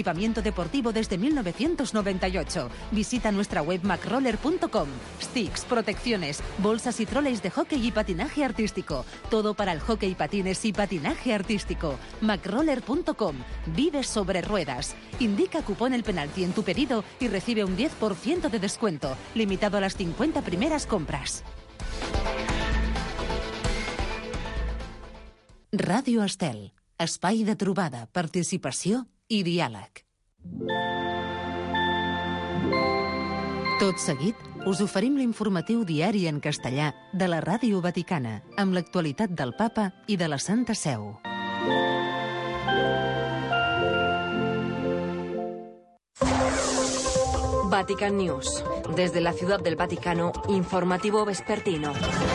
equipamiento deportivo desde 1998. Visita nuestra web macroller.com. Sticks, protecciones, bolsas y troleys de hockey y patinaje artístico. Todo para el hockey, patines y patinaje artístico. macroller.com. Vive sobre ruedas. Indica cupón El Penalti en tu pedido y recibe un 10% de descuento, limitado a las 50 primeras compras. Ràdio Estel, espai de trobada, participació i diàleg. Tot seguit, us oferim l'informatiu diari en castellà de la Ràdio Vaticana, amb l'actualitat del Papa i de la Santa Seu. Vatican News. Desde la Ciudad del Vaticano, informativo vespertino.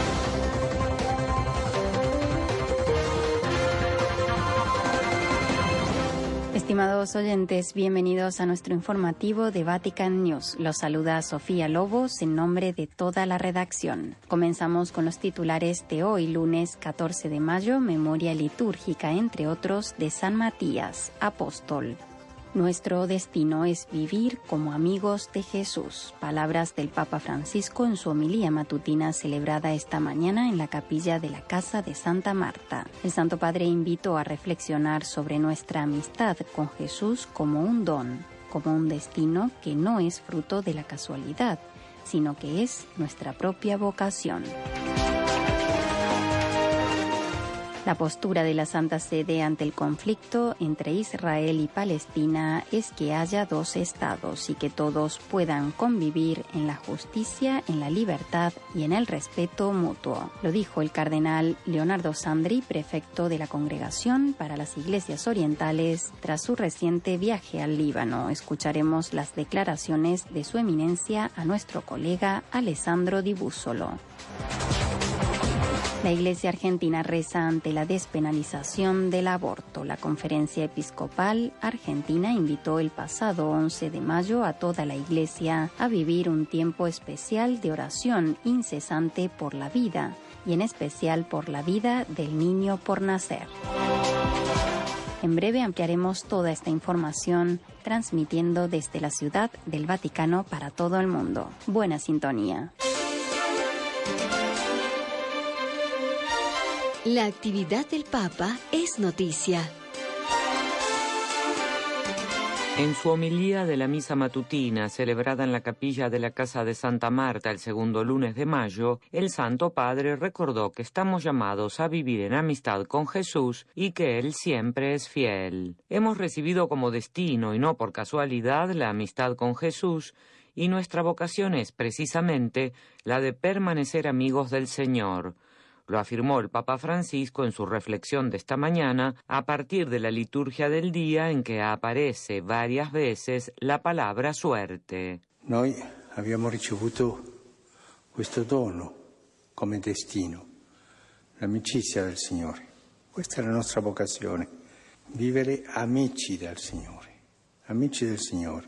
Estimados oyentes, bienvenidos a nuestro informativo de Vatican News. Los saluda Sofía Lobos en nombre de toda la redacción. Comenzamos con los titulares de hoy, lunes 14 de mayo, memoria litúrgica, entre otros, de San Matías, apóstol. Nuestro destino es vivir como amigos de Jesús. Palabras del Papa Francisco en su homilía matutina celebrada esta mañana en la capilla de la Casa de Santa Marta. El Santo Padre invitó a reflexionar sobre nuestra amistad con Jesús como un don, como un destino que no es fruto de la casualidad, sino que es nuestra propia vocación. La postura de la Santa Sede ante el conflicto entre Israel y Palestina es que haya dos estados y que todos puedan convivir en la justicia, en la libertad y en el respeto mutuo. Lo dijo el cardenal Leonardo Sandri, prefecto de la Congregación para las Iglesias Orientales, tras su reciente viaje al Líbano. Escucharemos las declaraciones de su eminencia a nuestro colega Alessandro Di Bussolo. La Iglesia Argentina reza ante la despenalización del aborto. La Conferencia Episcopal Argentina invitó el pasado 11 de mayo a toda la Iglesia a vivir un tiempo especial de oración incesante por la vida, y en especial por la vida del niño por nacer. En breve ampliaremos toda esta información, transmitiendo desde la Ciudad del Vaticano para todo el mundo. Buena sintonía. La actividad del Papa es noticia. En su homilía de la misa matutina, celebrada en la capilla de la Casa de Santa Marta el segundo lunes de mayo, el Santo Padre recordó que estamos llamados a vivir en amistad con Jesús y que Él siempre es fiel. Hemos recibido como destino y no por casualidad la amistad con Jesús, y nuestra vocación es precisamente la de permanecer amigos del Señor. Lo afirmó el Papa Francisco en su reflexión de esta mañana a partir de la liturgia del día en que aparece varias veces la palabra suerte. Noi abbiamo ricevuto questo dono come destino, l'amicizia del Signore. Questa è la nostra vocazione, vivere amici del Signore, amici del Signore.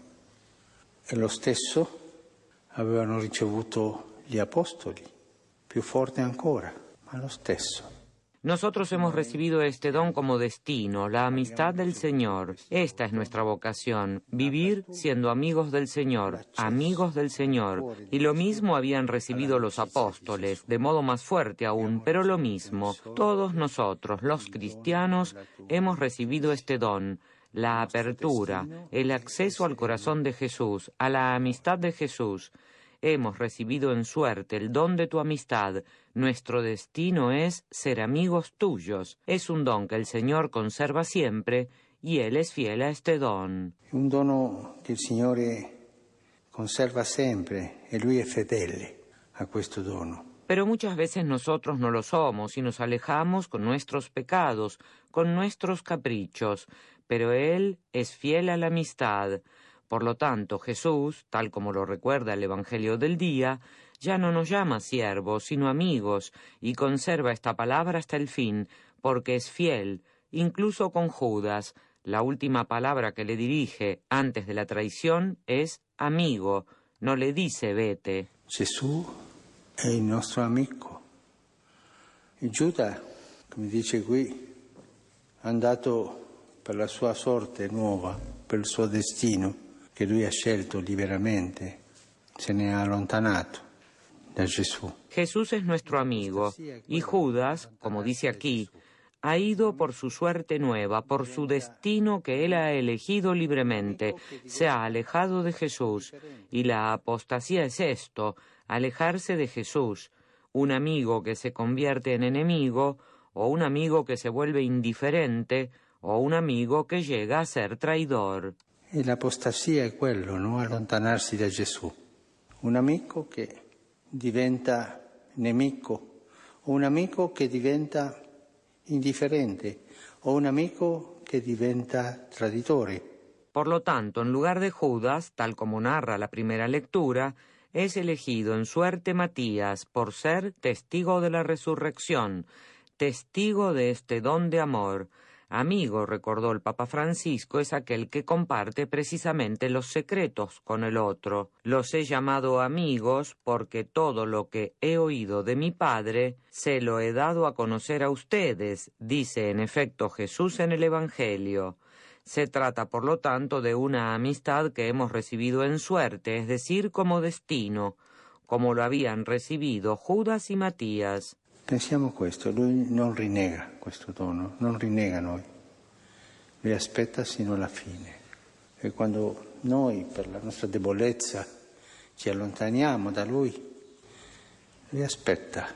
E lo stesso avevano ricevuto gli apostoli, più forte ancora. A lo stesso. Nosotros hemos recibido este don como destino, la amistad del Señor. Esta es nuestra vocación, vivir siendo amigos del Señor, amigos del Señor. Y lo mismo habían recibido los apóstoles, de modo más fuerte aún, pero lo mismo. Todos nosotros, los cristianos, hemos recibido este don, la apertura, el acceso al corazón de Jesús, a la amistad de Jesús. Hemos recibido en suerte el don de tu amistad. Nuestro destino es ser amigos tuyos. Es un don que el Señor conserva siempre y Él es fiel a este don. Un dono che il Signore conserva sempre e Lui è fedele a questo dono. Pero muchas veces nosotros no lo somos y nos alejamos con nuestros pecados, con nuestros caprichos. Pero Él es fiel a la amistad. Por lo tanto, Jesús, tal como lo recuerda el Evangelio del día, ya no nos llama siervos, sino amigos, y conserva esta palabra hasta el fin, porque es fiel, incluso con Judas. La última palabra que le dirige antes de la traición es amigo, no le dice vete. Gesù è il nostro amico. E Giuda, come dice qui, è andato per la sua sorte nuova, per per il suo destino che lui ha scelto liberamente, se ne ha allontanato da Gesù. Jesús es nuestro amigo y Judas, como dice aquí, ha ido por su suerte nueva, por su destino que él ha elegido libremente, se ha alejado de Jesús. Y la apostasía es esto, alejarse de Jesús, un amigo que se convierte en enemigo, o un amigo que se vuelve indiferente, o un amigo che llega a ser traidor. E l'apostasia è quello, no? Allontanarsi da Gesù. Un amico che diventa nemico, o un amico che diventa indifferente, o un amico che diventa traditore. Por lo tanto, en lugar de Judas, tal como narra la primera lectura, es elegido en suerte Matías por ser testigo de la resurrección, testigo de este don de amor. Amigo, recordó el Papa Francisco, es aquel que comparte precisamente los secretos con el otro. Los he llamado amigos porque todo lo que he oído de mi Padre se lo he dado a conocer a ustedes, dice en efecto Jesús en el Evangelio. Se trata, por lo tanto, de una amistad que hemos recibido en suerte, es decir, como destino, como lo habían recibido Judas y Matías. Pensiamo questo, lui non rinnega questo dono, non rinnega noi, lui aspetta sino alla fine. E quando noi, per la nostra debolezza, ci allontaniamo da lui aspetta,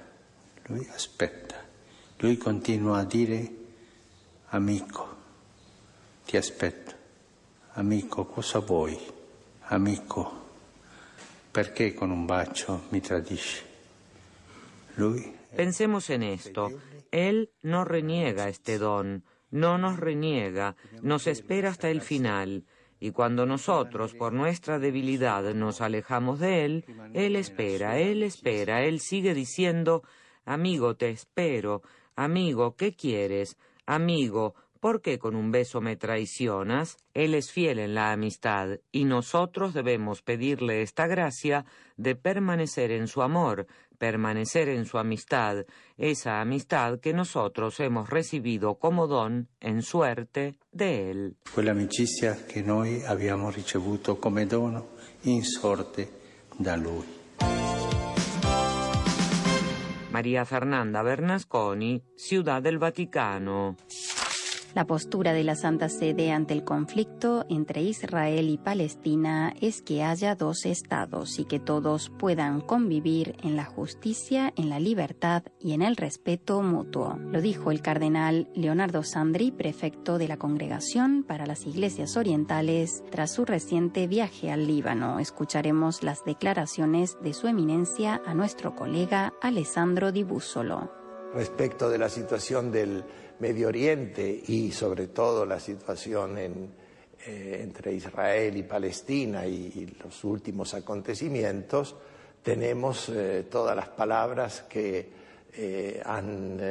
lui continua a dire amico, ti aspetto, amico cosa vuoi, amico perché con un bacio mi tradisci, lui. Pensemos en esto. Él no reniega este don, no nos reniega, nos espera hasta el final. Y cuando nosotros, por nuestra debilidad, nos alejamos de Él espera, Él sigue diciendo, amigo, te espero, amigo, ¿qué quieres? Amigo, ¿por qué con un beso me traicionas? Él es fiel en la amistad y nosotros debemos pedirle esta gracia de permanecer en su amor, permanecer en su amistad, esa amistad que nosotros hemos recibido como don en suerte de Él. Quella amicizia che noi abbiamo ricevuto come dono in sorte da Lui. María Fernanda Bernasconi, Ciudad del Vaticano. La postura de la Santa Sede ante el conflicto entre Israel y Palestina es que haya dos estados y que todos puedan convivir en la justicia, en la libertad y en el respeto mutuo. Lo dijo el cardenal Leonardo Sandri, prefecto de la Congregación para las Iglesias Orientales, tras su reciente viaje al Líbano. Escucharemos las declaraciones de su eminencia a nuestro colega Alessandro Di Bussolo. Respecto de la situación del Medio Oriente y sobre todo la situación entre Israel y Palestina y los últimos acontecimientos, tenemos todas las palabras que han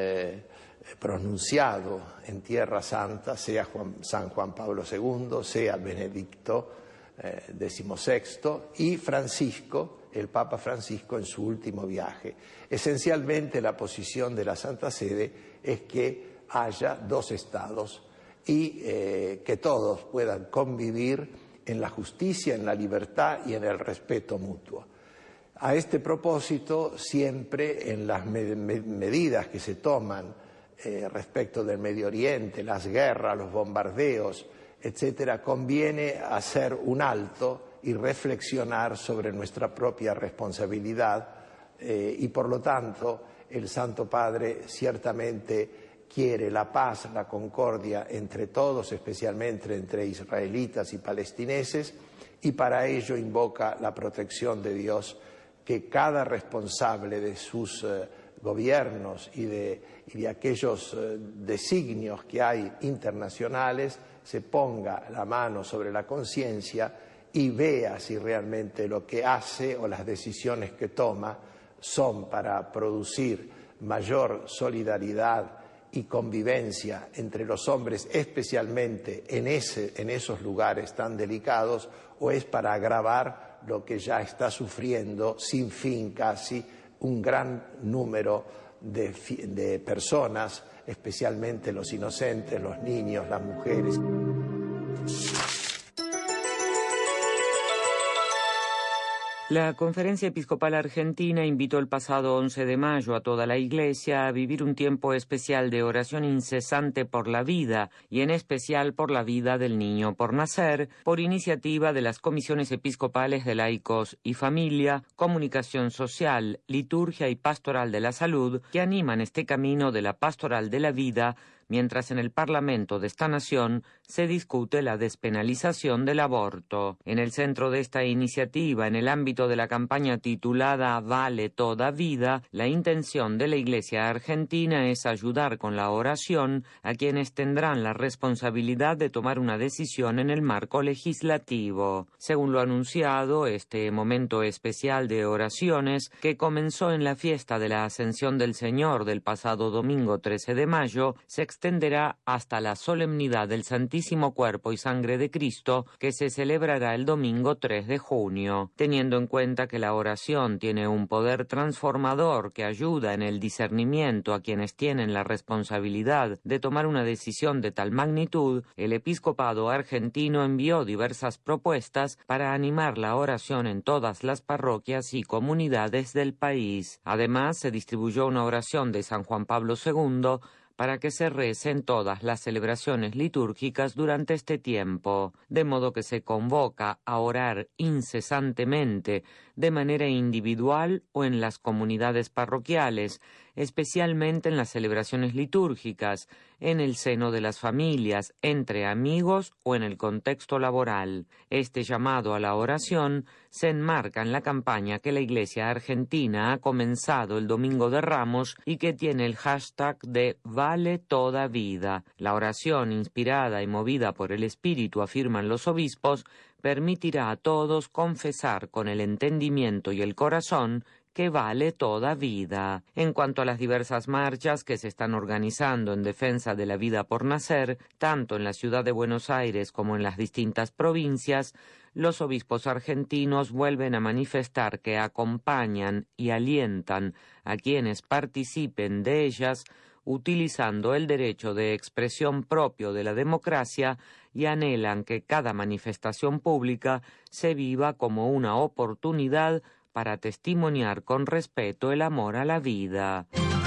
pronunciado en Tierra Santa, sea San Juan Pablo II, sea Benedicto XVI y Francisco, el Papa Francisco en su último viaje. Esencialmente la posición de la Santa Sede es que haya dos estados y que todos puedan convivir en la justicia, en la libertad y en el respeto mutuo. A este propósito, siempre en las medidas que se toman respecto del Medio Oriente, las guerras, los bombardeos, etcétera, conviene hacer un alto y reflexionar sobre nuestra propia responsabilidad y por lo tanto el Santo Padre ciertamente quiere la paz, la concordia entre todos, especialmente entre israelitas y palestineses, y para ello invoca la protección de Dios, que cada responsable de sus gobiernos y de aquellos designios que hay internacionales se ponga la mano sobre la conciencia y vea si realmente lo que hace o las decisiones que toma son para producir mayor solidaridad y convivencia entre los hombres, especialmente en esos lugares tan delicados, o es para agravar lo que ya está sufriendo sin fin casi un gran número de personas, especialmente los inocentes, los niños, las mujeres. La Conferencia Episcopal Argentina invitó el pasado 11 de mayo a toda la Iglesia a vivir un tiempo especial de oración incesante por la vida y en especial por la vida del niño por nacer, por iniciativa de las Comisiones Episcopales de Laicos y Familia, Comunicación Social, Liturgia y Pastoral de la Salud, que animan este camino de la pastoral de la vida, mientras en el Parlamento de esta nación se discute la despenalización del aborto. En el centro de esta iniciativa, en el ámbito de la campaña titulada Vale toda vida, la intención de la Iglesia argentina es ayudar con la oración a quienes tendrán la responsabilidad de tomar una decisión en el marco legislativo. Según lo anunciado, este momento especial de oraciones, que comenzó en la fiesta de la Ascensión del Señor del pasado domingo 13 de mayo, se extenderá hasta la solemnidad del Santísimo Cuerpo y Sangre de Cristo, que se celebrará el domingo 3 de junio. Teniendo en cuenta que la oración tiene un poder transformador que ayuda en el discernimiento a quienes tienen la responsabilidad de tomar una decisión de tal magnitud, el episcopado argentino envió diversas propuestas para animar la oración en todas las parroquias y comunidades del país. Además, se distribuyó una oración de San Juan Pablo II para que se recen todas las celebraciones litúrgicas durante este tiempo, de modo que se convoca a orar incesantemente, de manera individual o en las comunidades parroquiales, especialmente en las celebraciones litúrgicas, en el seno de las familias, entre amigos o en el contexto laboral. Este llamado a la oración se enmarca en la campaña que la Iglesia argentina ha comenzado el Domingo de Ramos y que tiene el hashtag de Vale toda vida. La oración, inspirada y movida por el Espíritu, afirman los obispos, permitirá a todos confesar con el entendimiento y el corazón que vale toda vida. En cuanto a las diversas marchas que se están organizando en defensa de la vida por nacer, tanto en la ciudad de Buenos Aires como en las distintas provincias, los obispos argentinos vuelven a manifestar que acompañan y alientan a quienes participen de ellas, utilizando el derecho de expresión propio de la democracia y anhelan que cada manifestación pública se viva como una oportunidad para testimoniar con respeto el amor a la vida.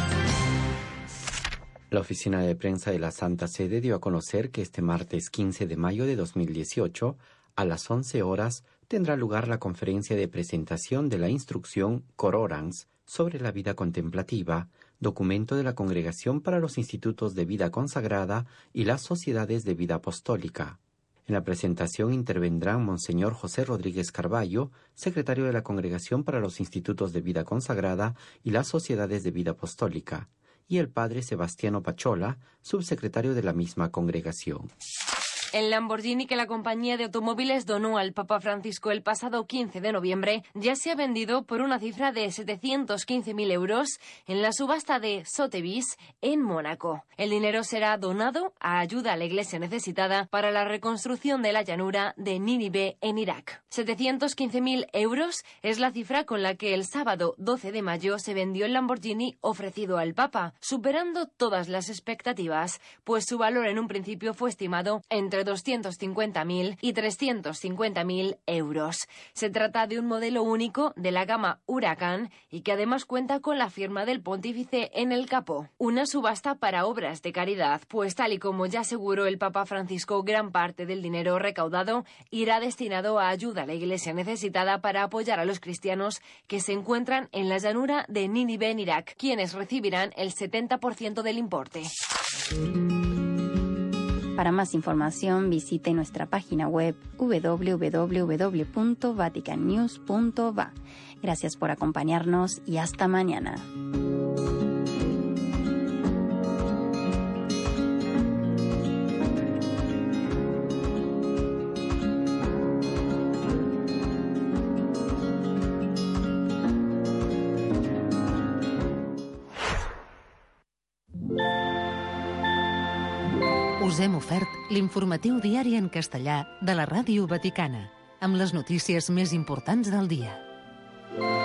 La oficina de prensa de la Santa Sede dio a conocer que este martes 15 de mayo de 2018, a las 11 horas, tendrá lugar la conferencia de presentación de la instrucción Cor Orans sobre la vida contemplativa, documento de la Congregación para los Institutos de Vida Consagrada y las Sociedades de Vida Apostólica. En la presentación intervendrán Monseñor José Rodríguez Carballo, secretario de la Congregación para los Institutos de Vida Consagrada y las Sociedades de Vida Apostólica, y el padre Sebastiano Pachola, subsecretario de la misma congregación. El Lamborghini que la compañía de automóviles donó al Papa Francisco el pasado 15 de noviembre ya se ha vendido por una cifra de 715.000 euros en la subasta de Sotheby's en Mónaco. El dinero será donado a ayuda a la Iglesia necesitada para la reconstrucción de la llanura de Nínive en Irak. 715.000 euros es la cifra con la que el sábado 12 de mayo se vendió el Lamborghini ofrecido al Papa, superando todas las expectativas, pues su valor en un principio fue estimado entre 250.000 y 350.000 euros. Se trata de un modelo único de la gama Huracán y que además cuenta con la firma del pontífice en el capó. Una subasta para obras de caridad, pues tal y como ya aseguró el Papa Francisco, gran parte del dinero recaudado irá destinado a ayuda a la Iglesia necesitada para apoyar a los cristianos que se encuentran en la llanura de Nínive en Irak, quienes recibirán el 70% del importe. Para más información visite nuestra página web www.vaticannews.va. Gracias por acompañarnos y hasta mañana. Us hem ofert l'informatiu diari en castellà de la Ràdio Vaticana, amb les notícies més importants del dia.